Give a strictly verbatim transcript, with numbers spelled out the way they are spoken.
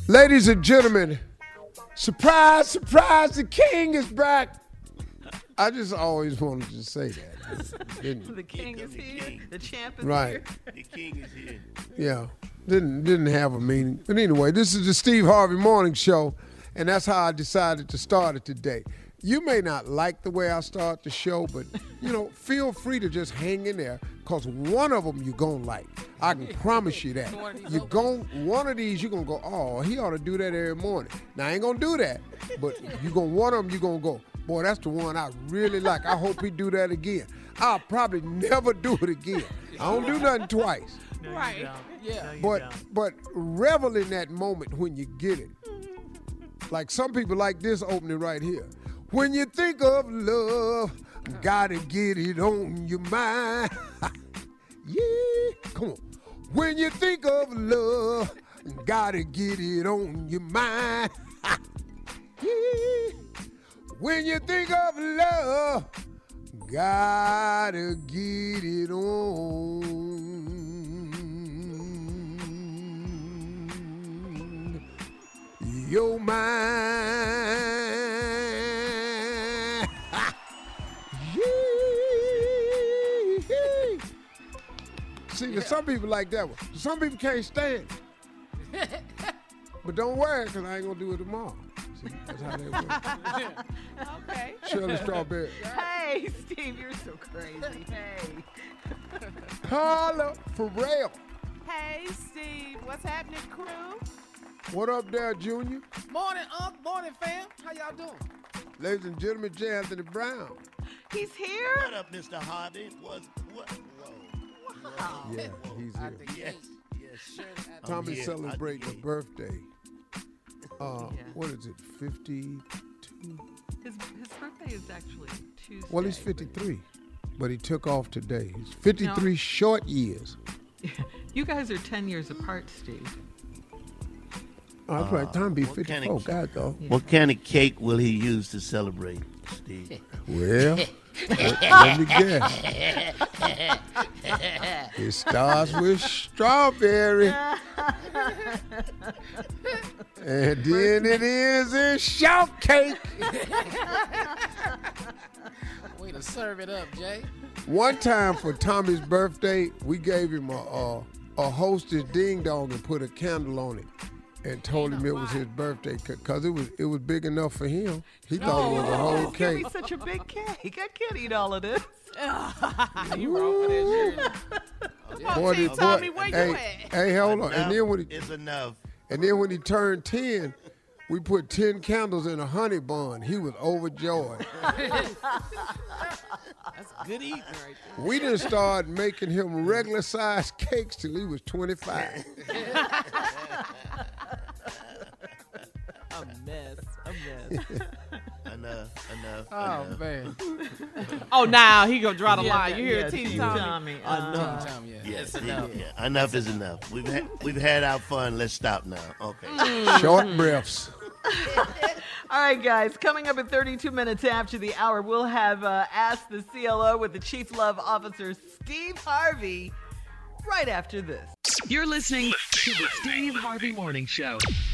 Ladies and gentlemen, surprise, surprise, the king is back. I just always wanted to say that. Didn't the king is here. King. The champ is right. here. The king is here. Yeah. Didn't didn't have a meaning. But anyway, this is the Steve Harvey Morning Show, and that's how I decided to start it today. You may not like the way I start the show, but, you know, feel free to just hang in there, because one of them you're going to like. I can promise you that. You're going, one of these you're going to go, oh, he ought to do that every morning. Now, I ain't going to do that, but you're going, one of them you're going to go, boy, that's the one I really like. I hope he do that again. I'll probably never do it again. I don't do nothing twice. No, right. Yeah. No, but don't. but revel in that moment when you get it. Like some people like this opening right here. When you think of love, gotta get it on your mind. Yeah, come on. When you think of love, gotta get it on your mind. Yeah. When you think of love, gotta get it on your mind. See, there's some people like that one. Some people can't stand it. But don't worry, because I ain't going to do it tomorrow. See, that's how they work. Okay. Shirley Strawberry. Hey, Steve, you're so crazy. Hey. Holla for real. Hey, Steve, what's happening, crew? What up there, Junior? Morning, Unc. Morning, fam. How y'all doing? Ladies and gentlemen, J. Anthony Brown. He's here? What up, Mister Harvey? What? What? Whoa. Wow. Yeah, he's Out here. the Yes. gate. Yes. Shirley, Tommy's here. celebrating a I'm here. birthday. Uh, Yeah. What is it, fifty-two? His his birthday is actually Tuesday. Well, he's fifty-three, but he took off today. He's fifty-three No. short years. You guys are ten years apart, Steve. Oh, that's right. Tom be what kind fifty-four. of- God, though. What kind of cake will he use to celebrate, Steve? Well, let, let me guess. It starts with strawberry. And then it is a shortcake. way to serve it up, Jay. One time for Tommy's birthday, we gave him a, a, a Hostess ding dong and put a candle on it. And told him it was his birthday because it was it was big enough for him. He thought it was a whole Give cake. me such a big cake. I can't eat all of this. You wrong for that, Shirley. Boy, T. this boy- Tommy, where you hey, at? hey, hold on. Enough And then when he is enough. and then when he turned ten, we put ten candles in a honey bun. He was overjoyed. That's good eating right there. We didn't start making him regular sized cakes till he was twenty-five. A mess. A mess. Enough. Enough. Oh, enough. man. Oh, now he gonna draw the Yeah, line. You hear yeah, T. T. Tommy? Uh, Enough. Tom, yeah. Yes, It's yeah, enough. yeah. Enough is enough. We've had we've had our fun. Let's stop now. Okay. Short breaths. All right, guys. Coming up at thirty-two minutes after the hour, we'll have uh, Ask the C L O with the Chief Love Officer, Steve Harvey, right after this. You're listening to the Steve Harvey Morning Show.